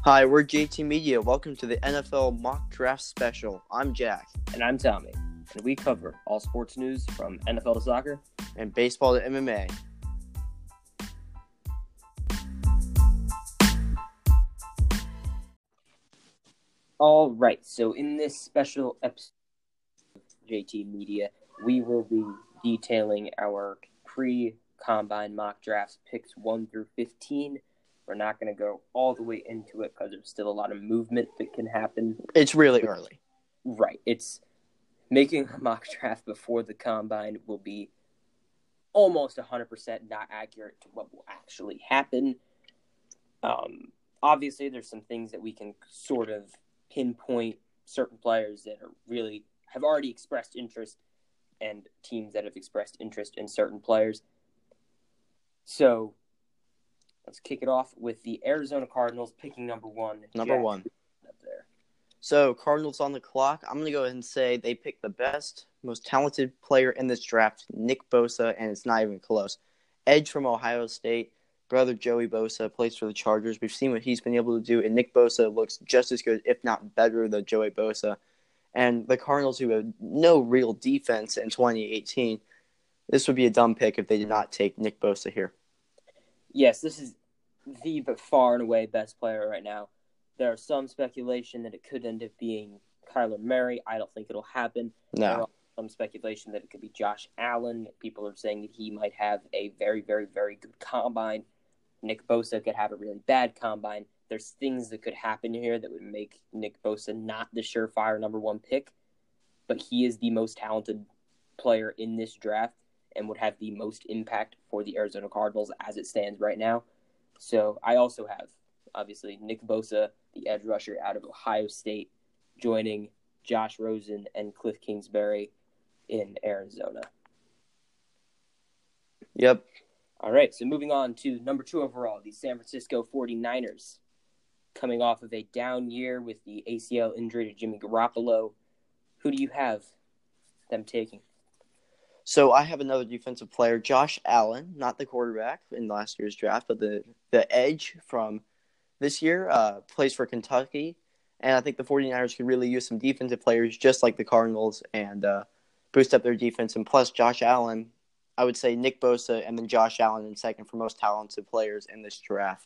Hi, we're JT Media. Welcome to the NFL Mock Draft Special. I'm Jack. And I'm Tommy, and we cover all sports news from NFL to soccer and baseball to MMA. All right, so in this special episode of JT Media, we will be detailing our pre-combine mock drafts, picks 1 through 15. We're not going to go all the way into it because there's still a lot of movement that can happen. It's really early. Right. It's making a mock draft before the combine will be almost 100% not accurate to what will actually happen. Obviously, there's some things that we can sort of pinpoint, certain players that are really have already expressed interest and teams that have expressed interest in certain players. So let's kick it off with the Arizona Cardinals picking number 1. Number Jack, 1. Up there. So, Cardinals on the clock. I'm going to go ahead and say they picked the best, most talented player in this draft, Nick Bosa, and it's not even close. Edge from Ohio State, brother Joey Bosa, plays for the Chargers. We've seen what he's been able to do, and Nick Bosa looks just as good, if not better, than Joey Bosa. And the Cardinals, who have no real defense in 2018, this would be a dumb pick if they did not take Nick Bosa here. Yes, this is the far and away best player right now. There's some speculation that it could end up being Kyler Murray. I don't think it'll happen. No. There's some speculation that it could be Josh Allen. People are saying that he might have a very, very, very good combine. Nick Bosa could have a really bad combine. There's things that could happen here that would make Nick Bosa not the surefire number 1 pick, but he is the most talented player in this draft and would have the most impact for the Arizona Cardinals as it stands right now. So I also have, obviously, Nick Bosa, the edge rusher out of Ohio State, joining Josh Rosen and Cliff Kingsbury in Arizona. Yep. All right, so moving on to number 2 overall, the San Francisco 49ers, coming off of a down year with the ACL injury to Jimmy Garoppolo. Who do you have them taking? So I have another defensive player, Josh Allen, not the quarterback in last year's draft, but the edge from this year, plays for Kentucky. And I think the 49ers could really use some defensive players just like the Cardinals and boost up their defense. And plus Josh Allen, I would say Nick Bosa and then Josh Allen in second for most talented players in this draft.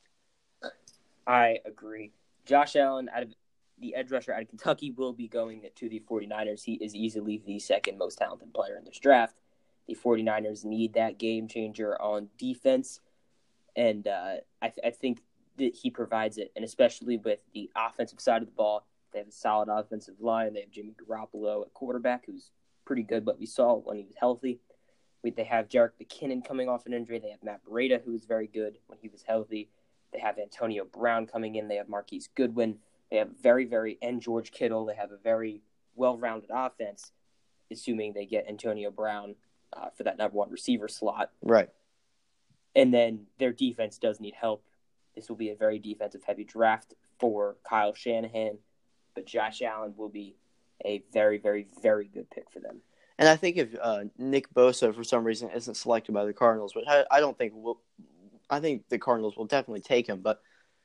I agree. Josh Allen, out of the edge rusher out of Kentucky, will be going to the 49ers. He is easily the second most talented player in this draft. The 49ers need that game changer on defense, and I think that he provides it, and especially with the offensive side of the ball. They have a solid offensive line. They have Jimmy Garoppolo at quarterback, who's pretty good, what we saw when he was healthy. They have Jerick McKinnon coming off an injury. They have Matt Breida, who was very good when he was healthy. They have Antonio Brown coming in. They have Marquise Goodwin. They have and George Kittle. They have a very well-rounded offense, assuming they get Antonio Brown for that number 1 receiver slot. Right. And then their defense does need help. This will be a very defensive-heavy draft for Kyle Shanahan, but Josh Allen will be a very, very, very good pick for them. And I think if Nick Bosa, for some reason, isn't selected by the Cardinals, but I don't think I think the Cardinals will definitely take him. But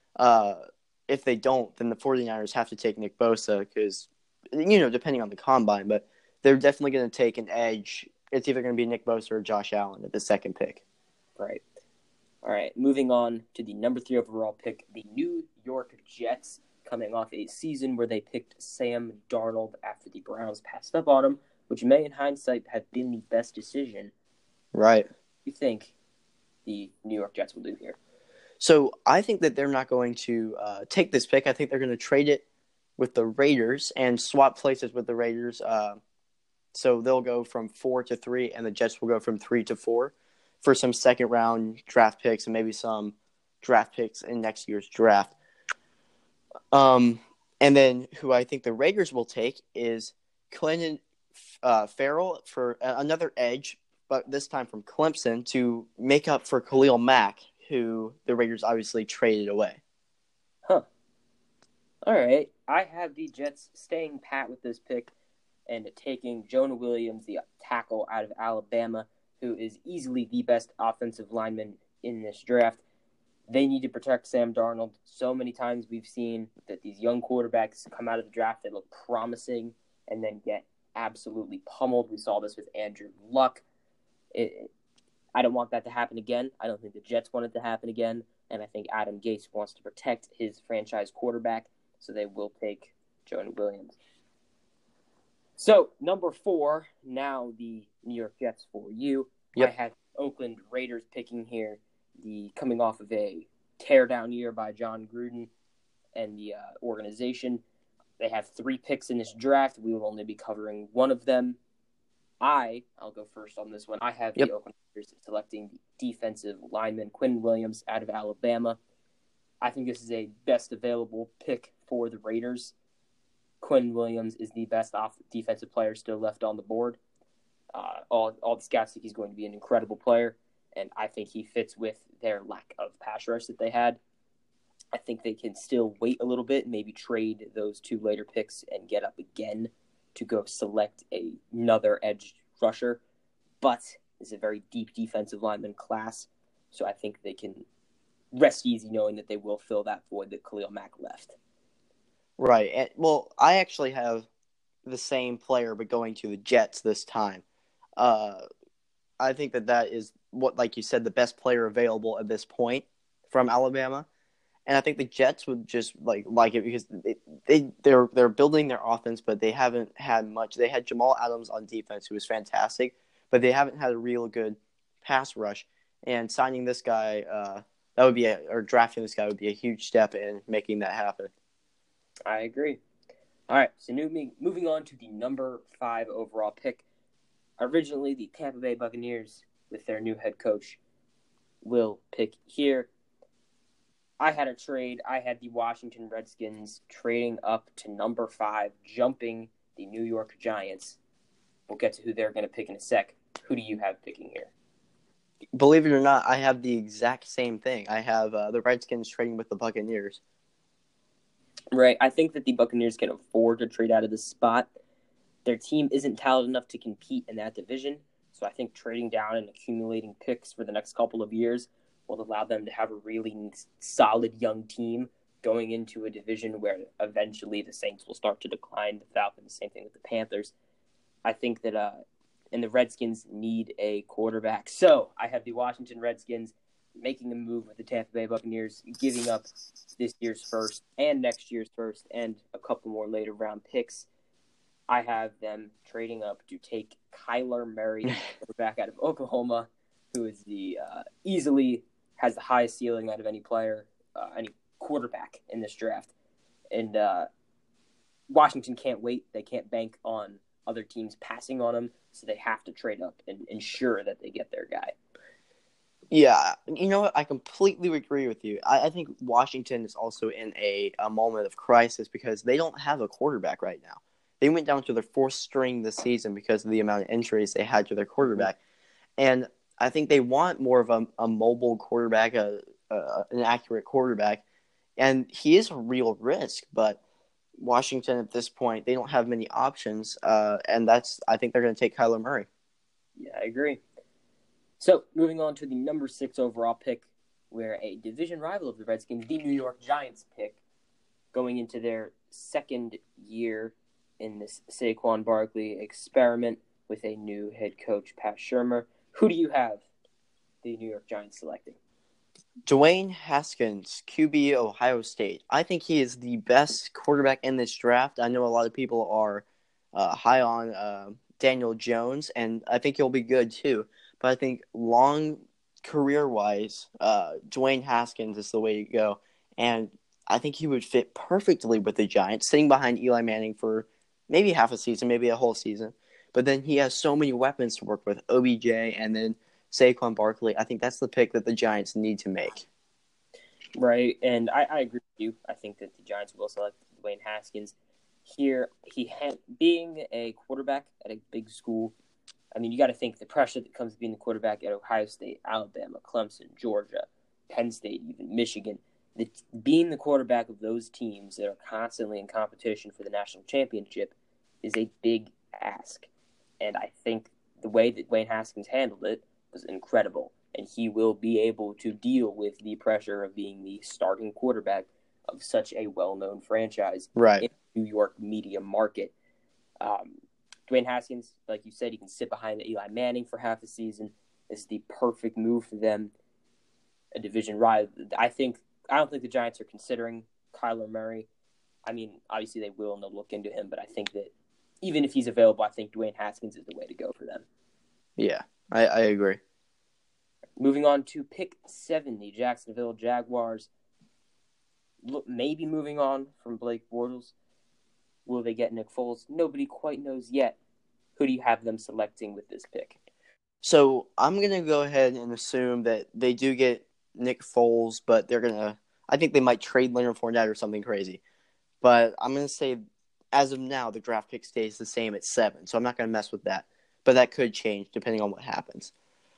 if they don't, then the 49ers have to take Nick Bosa because, depending on the combine, but they're definitely going to take an edge. It's either going to be Nick Bosa or Josh Allen at the second pick. Right. All right, moving on to the number 3 overall pick, the New York Jets, coming off a season where they picked Sam Darnold after the Browns passed up on him, which may, in hindsight, have been the best decision. Right. What do you think the New York Jets will do here? So I think that they're not going to take this pick. I think they're going to trade it with the Raiders and swap places with the Raiders. So they'll go from 4 to 3, and the Jets will go from 3 to 4 for some second-round draft picks and maybe some draft picks in next year's draft. And then who I think the Raiders will take is Clinton Farrell for another edge, but this time from Clemson, to make up for Khalil Mack, who the Raiders obviously traded away. Huh. All right. I have the Jets staying pat with this pick and taking Jonah Williams, the tackle out of Alabama, who is easily the best offensive lineman in this draft. They need to protect Sam Darnold. So many times we've seen that these young quarterbacks come out of the draft, they look promising, and then get absolutely pummeled. We saw this with Andrew Luck. I don't want that to happen again. I don't think the Jets want it to happen again. And I think Adam Gase wants to protect his franchise quarterback, so they will take Jonah Williams. So, number 4, now the New York Jets for you. Yep. I had Oakland Raiders picking here, coming off of a teardown year by John Gruden and the organization. They have 3 picks in this draft. We will only be covering one of them. I'll go first on this one. I have the Oakland Raiders selecting the defensive lineman Quinn Williams out of Alabama. I think this is a best available pick for the Raiders. Quinn Williams is the best defensive player still left on the board. All the scouts think he's going to be an incredible player, and I think he fits with their lack of pass rush that they had. I think they can still wait a little bit, maybe trade those 2 later picks and get up again to go select another edge rusher, but it's a very deep defensive lineman class, so I think they can rest easy knowing that they will fill that void that Khalil Mack left. Right. And, well, I actually have the same player, but going to the Jets this time. I think that is what, like you said, the best player available at this point from Alabama. And I think the Jets would just like it because they're building their offense, but they haven't had much. They had Jamal Adams on defense, who was fantastic, but they haven't had a real good pass rush. And signing this guy, or drafting this guy would be a huge step in making that happen. I agree. All right, so moving on to the number 5 overall pick. Originally, the Tampa Bay Buccaneers, with their new head coach, will pick here. I had a trade. I had the Washington Redskins trading up to number 5, jumping the New York Giants. We'll get to who they're going to pick in a sec. Who do you have picking here? Believe it or not, I have the exact same thing. I have the Redskins trading with the Buccaneers. Right. I think that the Buccaneers can afford to trade out of this spot. Their team isn't talented enough to compete in that division, so I think trading down and accumulating picks for the next couple of years will allow them to have a really solid young team going into a division where eventually the Saints will start to decline, the Falcons, same thing with the Panthers. I think that and the Redskins need a quarterback. So I have the Washington Redskins making a move with the Tampa Bay Buccaneers, giving up this year's first and next year's first and a couple more later round picks. I have them trading up to take Kyler Murray, quarterback out of Oklahoma, who is easily has the highest ceiling out of any player, any quarterback in this draft. And Washington can't wait. They can't bank on other teams passing on them, so they have to trade up and ensure that they get their guy. Yeah, you know what? I completely agree with you. I think Washington is also in a moment of crisis because they don't have a quarterback right now. They went down to their 4th string this season because of the amount of injuries they had to their quarterback. And I think they want more of a mobile quarterback, an accurate quarterback. And he is a real risk, but Washington at this point, they don't have many options. And I think they're going to take Kyler Murray. Yeah, I agree. So, moving on to the number 6 overall pick, where a division rival of the Redskins, the New York Giants, pick, going into their 2nd year in this Saquon Barkley experiment with a new head coach, Pat Shurmur. Who do you have the New York Giants selecting? Dwayne Haskins, QB, Ohio State. I think he is the best quarterback in this draft. I know a lot of people are high on Daniel Jones, and I think he'll be good too. But I think long career-wise, Dwayne Haskins is the way to go. And I think he would fit perfectly with the Giants, sitting behind Eli Manning for maybe half a season, maybe a whole season. But then he has so many weapons to work with, OBJ and then Saquon Barkley. I think that's the pick that the Giants need to make. Right, and I agree with you. I think that the Giants will select Dwayne Haskins. Here, being a quarterback at a big school, I mean, you got to think the pressure that comes being the quarterback at Ohio State, Alabama, Clemson, Georgia, Penn State, even Michigan. Being the quarterback of those teams that are constantly in competition for the national championship is a big ask. And I think the way that Dwayne Haskins handled it was incredible. and he will be able to deal with the pressure of being the starting quarterback of such a well-known franchise Right. in the New York media market. Dwayne Haskins, like you said, he can sit behind Eli Manning for half the season. This is the perfect move for them. A division rival. I don't think the Giants are considering Kyler Murray. I mean, obviously they will, and they'll look into him, but I think that even if he's available, I think Dwayne Haskins is the way to go for them. Yeah, I agree. Moving on to pick 7, the Jacksonville Jaguars. Maybe moving on from Blake Bortles. Will they get Nick Foles? Nobody quite knows yet. Who do you have them selecting with this pick? So I'm going to go ahead and assume that they do get Nick Foles, but I think they might trade Leonard Fournette or something crazy. But I'm going to say, as of now, the draft pick stays the same at 7, so I'm not going to mess with that. But that could change depending on what happens.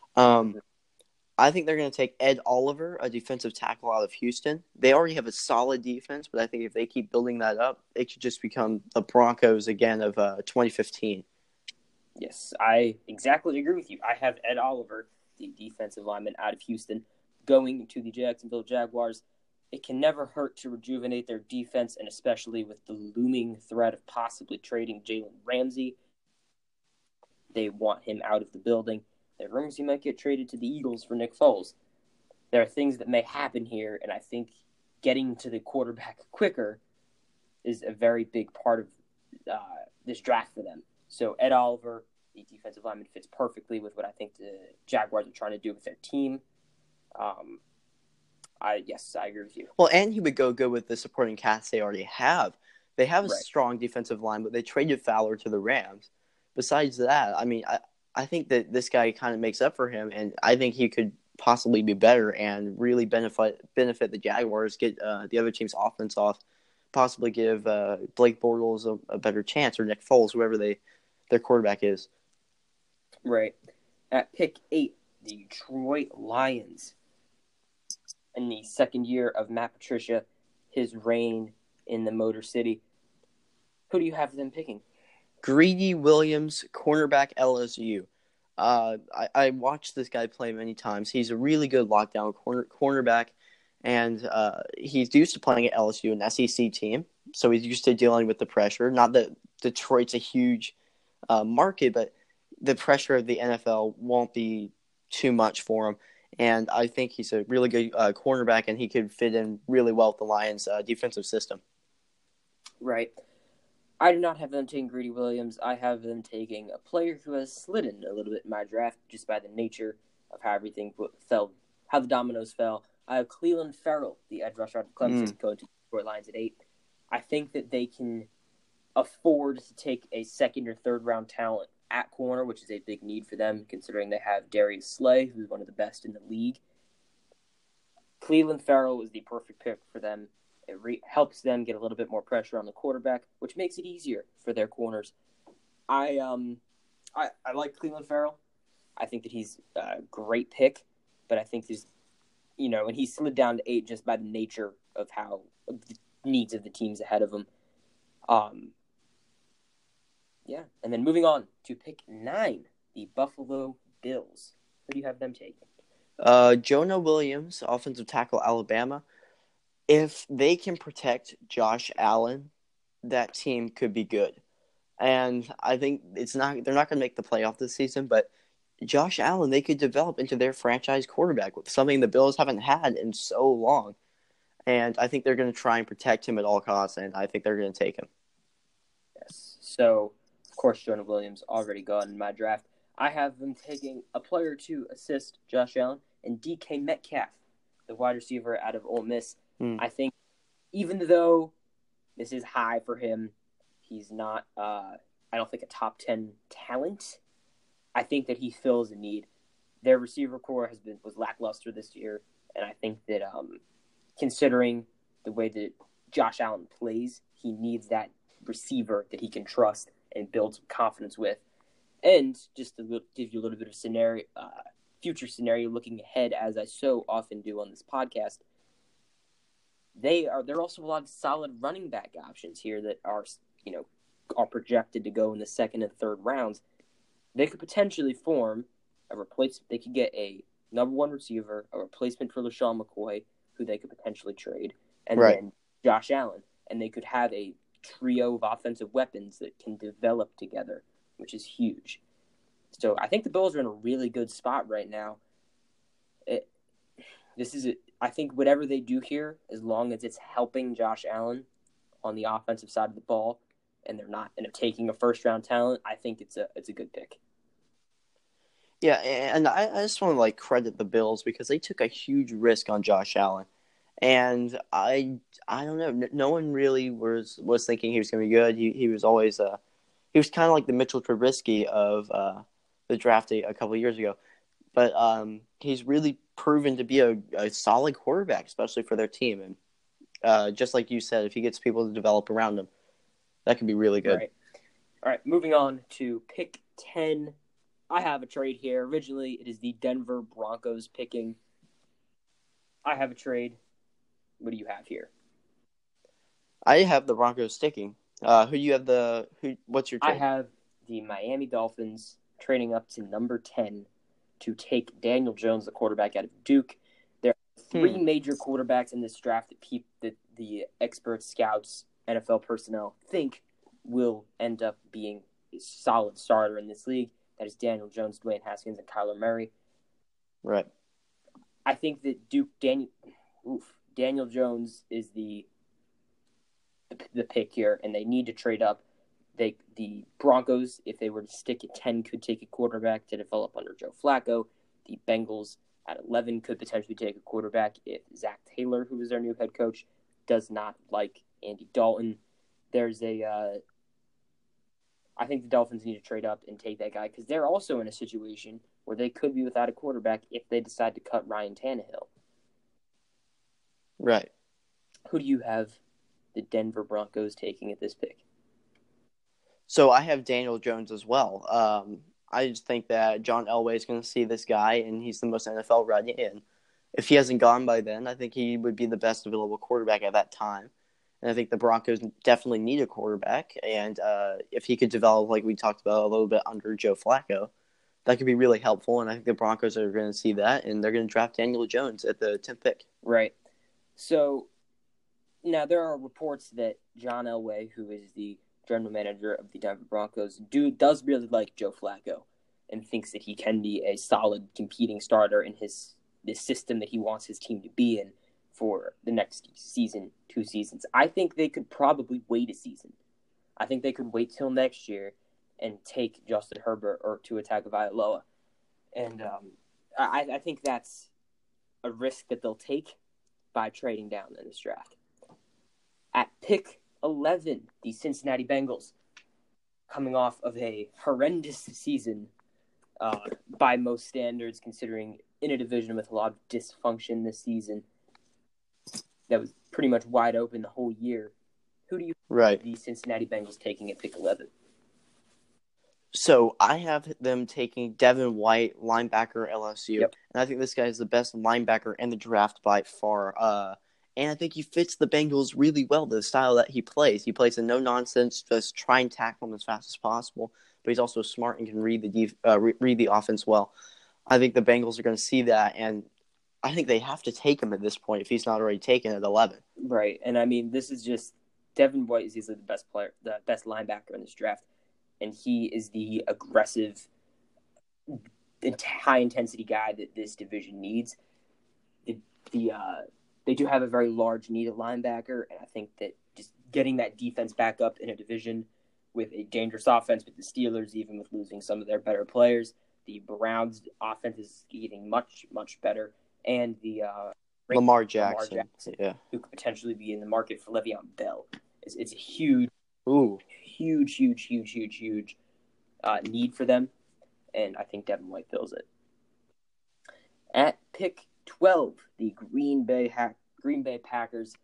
I think they're going to take Ed Oliver, a defensive tackle out of Houston. They already have a solid defense, but I think if they keep building that up, it could just become the Broncos again of 2015. Yes, I exactly agree with you. I have Ed Oliver, the defensive lineman out of Houston, going to the Jacksonville Jaguars. It can never hurt to rejuvenate their defense, and especially with the looming threat of possibly trading Jalen Ramsey. They want him out of the building. There are rumors he might get traded to the Eagles for Nick Foles. There are things that may happen here, and I think getting to the quarterback quicker is a very big part of this draft for them. So Ed Oliver, the defensive lineman, fits perfectly with what I think the Jaguars are trying to do with their team. I agree with you. Well, and he would go good with the supporting cast they already have. They have a Right. strong defensive line, but they traded Fowler to the Rams. Besides that, I mean, I think that this guy kind of makes up for him, and I think he could possibly be better and really benefit the Jaguars, get the other team's offense off, possibly give Blake Bortles a better chance, or Nick Foles, whoever their quarterback is. Right. At pick 8, the Detroit Lions. In the second year of Matt Patricia, his reign in the Motor City. Who do you have them picking? Greedy Williams, cornerback, LSU. I watched this guy play many times. He's a really good lockdown cornerback, and he's used to playing at LSU, an SEC team, so he's used to dealing with the pressure. Not that Detroit's a huge market, but the pressure of the NFL won't be too much for him. And I think he's a really good cornerback, and he could fit in really well with the Lions' defensive system. Right. I do not have them taking Greedy Williams. I have them taking a player who has slid in a little bit in my draft just by the nature of how everything fell, how the dominoes fell. I have Clelin Ferrell, the edge rusher out of Clemson, going to the Detroit Lions at 8. I think that they can afford to take a second or third round talent at corner, which is a big need for them, considering they have Darius Slay, who's one of the best in the league. Clelin Ferrell is the perfect pick for them. It helps them get a little bit more pressure on the quarterback, which makes it easier for their corners. I like Clelin Ferrell. I think that he's a great pick, but I think there's, and he slid down to 8 just by the nature of the needs of the teams ahead of him. And then moving on to pick 9, the Buffalo Bills. Who do you have them taking? Jonah Williams, offensive tackle, Alabama. If they can protect Josh Allen, that team could be good. And I think they're not going to make the playoff this season, but Josh Allen, they could develop into their franchise quarterback, with something the Bills haven't had in so long. And I think they're going to try and protect him at all costs, and I think they're going to take him. Yes. So, of course, Jonah Williams already gone in my draft. I have them taking a player to assist Josh Allen and DK Metcalf, the wide receiver out of Ole Miss. I think even though this is high for him, he's not, I don't think, a top 10 talent. I think that he fills a need. Their receiver core was lackluster this year, and I think that considering the way that Josh Allen plays, he needs that receiver that he can trust and build some confidence with. And just to give you a little bit of future scenario looking ahead, as I so often do on this podcast, there are also a lot of solid running back options here that are projected to go in the second and third rounds. They could potentially form a replacement. They could get a number one receiver, a replacement for LaShawn McCoy, who they could potentially trade, and Right. then Josh Allen. And they could have a trio of offensive weapons that can develop together, which is huge. So I think the Bills are in a really good spot right now. I think whatever they do here, as long as it's helping Josh Allen on the offensive side of the ball, and they're not taking a first-round talent, I think it's a good pick. Yeah, and I just want to credit the Bills because they took a huge risk on Josh Allen, and I don't know, no one really was thinking he was going to be good. He was always he was kind of like the Mitchell Trubisky of the draft a couple of years ago, but he's really proven to be a solid quarterback, especially for their team. And just like you said, if he gets people to develop around him, that could be really good. Right. All right, moving on to pick 10. I have a trade here. Originally, it is the Denver Broncos picking. I have a trade. What do you have here? I have the Broncos sticking. Who do you have what's your trade? I have the Miami Dolphins trading up to number 10 to take Daniel Jones, the quarterback out of Duke. There are three major quarterbacks in this draft that the experts, scouts, NFL personnel think will end up being a solid starter in this league. That is Daniel Jones, Dwayne Haskins, and Kyler Murray. Right. I think that Daniel Jones is the pick here, and they need to trade up. The Broncos, if they were to stick at 10, could take a quarterback to develop under Joe Flacco. The Bengals at 11 could potentially take a quarterback if Zach Taylor, who is their new head coach, does not like Andy Dalton. I think the Dolphins need to trade up and take that guy because they're also in a situation where they could be without a quarterback if they decide to cut Ryan Tannehill. Right. Who do you have the Denver Broncos taking at this pick? So I have Daniel Jones as well. I just think that John Elway is going to see this guy, and he's the most NFL ready. And if he hasn't gone by then, I think he would be the best available quarterback at that time. And I think the Broncos definitely need a quarterback. And if he could develop, like we talked about, a little bit under Joe Flacco, that could be really helpful. And I think the Broncos are going to see that, and they're going to draft Daniel Jones at the 10th pick. Right. So now there are reports that John Elway, who is the general manager of the Denver Broncos, does really like Joe Flacco and thinks that he can be a solid competing starter in this system that he wants his team to be in for the next season, 2 seasons. I think they could probably wait a season. I think they could wait till next year and take Justin Herbert or Tua Tagovailoa. And I think that's a risk that they'll take by trading down in this draft. At pick 11, the Cincinnati Bengals, coming off of a horrendous season by most standards, considering in a division with a lot of dysfunction this season that was pretty much wide open the whole year. Who do you Right. the Cincinnati Bengals taking at pick 11? So I have them taking Devin White, linebacker, LSU. Yep. And I think this guy is the best linebacker in the draft by far. And I think he fits the Bengals really well, the style that he plays. He plays a no-nonsense, just try and tackle him as fast as possible. But he's also smart and can read the offense well. I think the Bengals are going to see that, and I think they have to take him at this point if he's not already taken at 11. Right, and I mean, this is just Devin White is easily the best player, the best linebacker in this draft, and he is the aggressive, high-intensity guy that this division needs. They do have a very large need at linebacker, and I think that just getting that defense back up in a division with a dangerous offense with the Steelers, even with losing some of their better players, the Browns' offense is getting much, much better, and the Lamar Jackson, yeah, who could potentially be in the market for Le'Veon Bell. It's a huge, huge need for them, and I think Devin White fills it. At pick 12, the Green Bay Packers.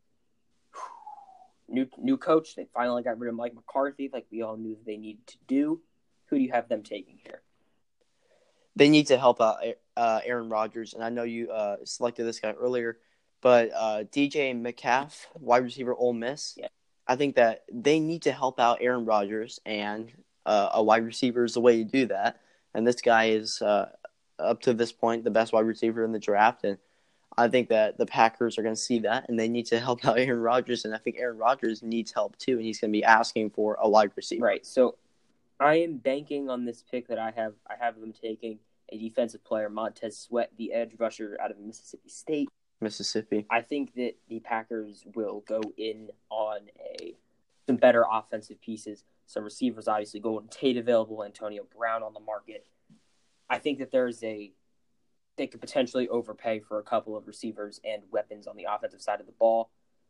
New coach. They finally got rid of Mike McCarthy, like we all knew they needed to do. Who do you have them taking here? They need to help out Aaron Rodgers, and I know you selected this guy earlier, but DJ Metcalf, wide receiver, Ole Miss. Yeah. I think that they need to help out Aaron Rodgers, and a wide receiver is the way you do that. And this guy is up to this point, the best wide receiver in the draft. And I think that the Packers are going to see that, and they need to help out Aaron Rodgers. And I think Aaron Rodgers needs help, too, and he's going to be asking for a wide receiver. Right. So I am banking on this pick that I have. I have them taking a defensive player, Montez Sweat, the edge rusher out of Mississippi State. I think that the Packers will go in on some better offensive pieces. Some receivers, obviously, Golden Tate available, Antonio Brown on the market. I think that they could potentially overpay for a couple of receivers and weapons on the offensive side of the ball.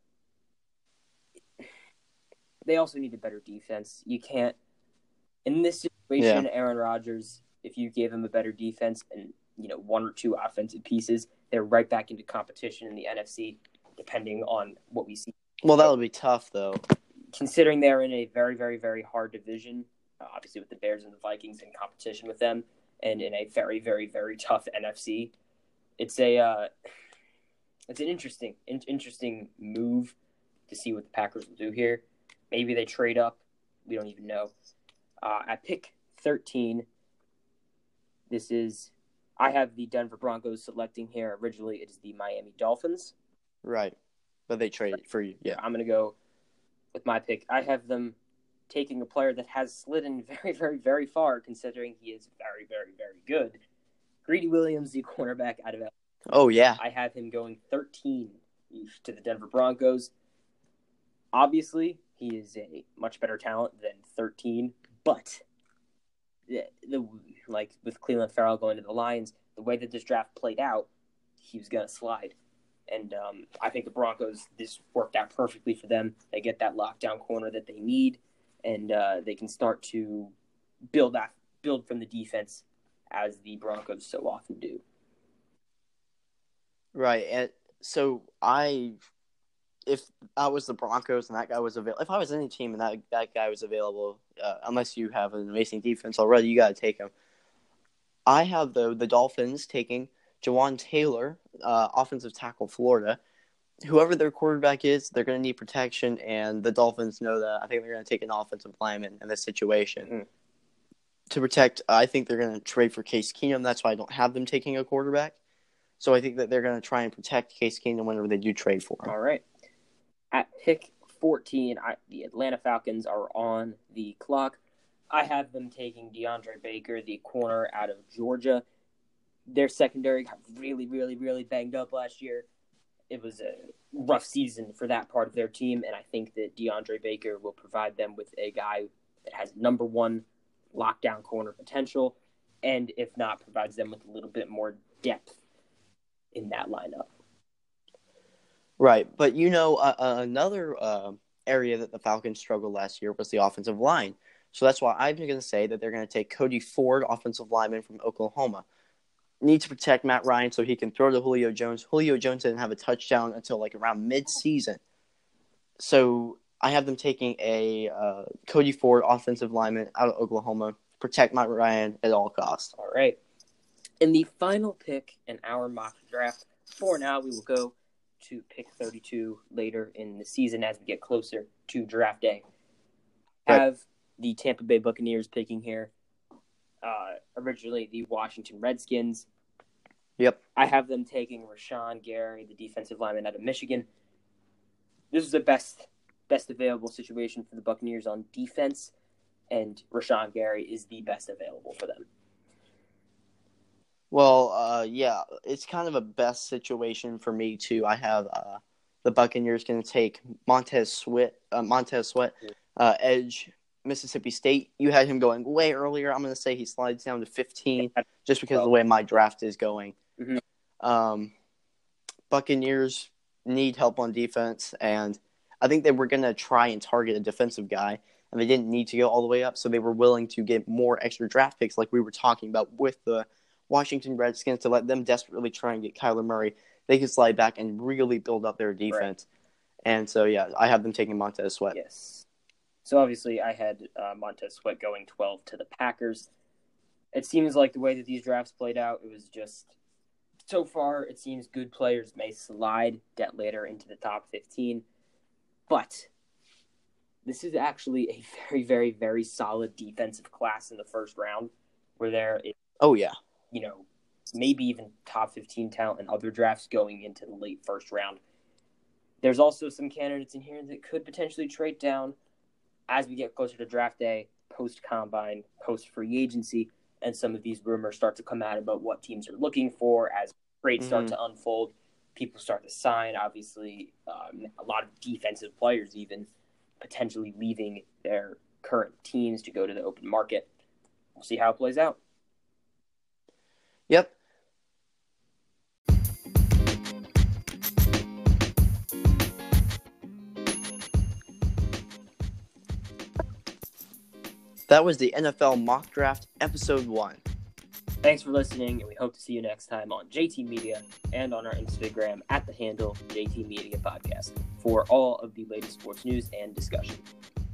They also need a better defense. You can't, in this situation, Aaron Rodgers, if you gave him a better defense and one or two offensive pieces, they're right back into competition in the NFC, depending on what we see. Well, that would be tough, though. Considering they're in a very, very, very hard division, obviously with the Bears and the Vikings in competition with them, and in a very, very, very tough NFC, it's an interesting move to see what the Packers will do here. Maybe they trade up. We don't even know. At pick 13, I have the Denver Broncos selecting here. Originally, it is the Miami Dolphins. Right. But they traded for you. Yeah. I'm going to go with my pick. I have them taking a player that has slid very, very, very far, considering he is very, very, very good. Greedy Williams, the cornerback out of LA. Oh, yeah. I have him going 13 to the Denver Broncos. Obviously, he is a much better talent than 13, but with Cleveland Farrell going to the Lions, the way that this draft played out, he was going to slide. And I think the Broncos, this worked out perfectly for them. They get that lockdown corner that they need, and they can start to build from the defense as the Broncos so often do. Right. And so if I was the Broncos and that guy was available, if I was any team and that guy was available, unless you have an amazing defense already, you got to take him. I have the Dolphins taking Jawan Taylor, offensive tackle, Florida. Whoever their quarterback is, they're going to need protection, and the Dolphins know that. I think they're going to take an offensive lineman in this situation to protect. I think they're going to trade for Case Keenum. That's why I don't have them taking a quarterback. So I think that they're going to try and protect Case Keenum whenever they do trade for him. All right. At pick 14, the Atlanta Falcons are on the clock. I have them taking DeAndre Baker, the corner out of Georgia. Their secondary got really, really, really banged up last year. It was a rough season for that part of their team, and I think that DeAndre Baker will provide them with a guy that has number one lockdown corner potential, and if not, provides them with a little bit more depth in that lineup. Right, but another area that the Falcons struggled last year was the offensive line. So that's why I'm going to say that they're going to take Cody Ford, offensive lineman from Oklahoma. Need to protect Matt Ryan so he can throw to Julio Jones. Julio Jones didn't have a touchdown until around mid-season. So I have them taking a Cody Ford, offensive lineman out of Oklahoma, protect Matt Ryan at all costs. All right. In the final pick in our mock draft, for now we will go to pick 32 later in the season as we get closer to draft day. Right. Have the Tampa Bay Buccaneers picking here. Originally the Washington Redskins. Yep. I have them taking Rashawn Gary, the defensive lineman out of Michigan. This is the best available situation for the Buccaneers on defense, and Rashawn Gary is the best available for them. Well, yeah, it's kind of a best situation for me too. I have the Buccaneers going to take Montez Sweat, edge, Mississippi State. You had him going way earlier. I'm going to say he slides down to 15 just because of the way my draft is going. Mm-hmm. Buccaneers need help on defense, and I think they were going to try and target a defensive guy, and they didn't need to go all the way up, so they were willing to get more extra draft picks like we were talking about with the Washington Redskins to let them desperately try and get Kyler Murray. They could slide back and really build up their defense. Right. And so, yeah, I have them taking Montez Sweat. Yes. So, obviously, I had Montez Sweat going 12 to the Packers. It seems like the way that these drafts played out, it was just so far, it seems good players may slide later into the top 15. But this is actually a very, very, very solid defensive class in the first round where there is, maybe even top 15 talent in other drafts going into the late first round. There's also some candidates in here that could potentially trade down as we get closer to draft day, post-combine, post-free agency, and some of these rumors start to come out about what teams are looking for as trades start to unfold. People start to sign, obviously, a lot of defensive players even potentially leaving their current teams to go to the open market. We'll see how it plays out. Yep. That was the NFL Mock Draft Episode 1. Thanks for listening, and we hope to see you next time on JT Media and on our Instagram at the handle JT Media Podcast for all of the latest sports news and discussion.